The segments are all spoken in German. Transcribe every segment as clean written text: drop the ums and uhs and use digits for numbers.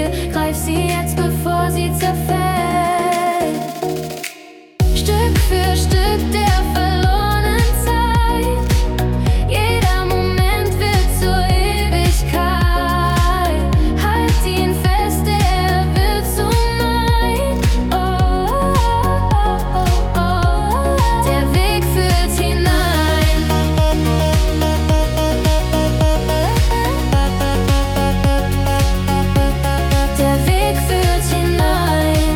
Ziel. Greif sie jetzt, bevor sie zerfällt. Stück für Stück der verlorenen Zeit. Jeder Moment wird zur Ewigkeit. Halt ihn fest, er wird zu mein. Oh, oh, oh, oh. Der Weg führt hinein. Der Weg führt hinein.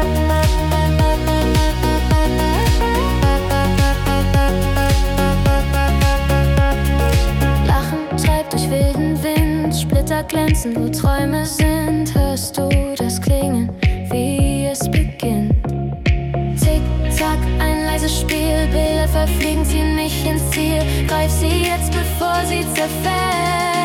Lachen treibt durch wilden Wind, Splitter glänzen, wo Träume sind. Hörst du das Klingen, wie es beginnt? Tick-Tack, ein leises Spiel, Bilder verfliegen, ziehen mich ins Ziel. Greif sie jetzt, bevor sie zerfällt.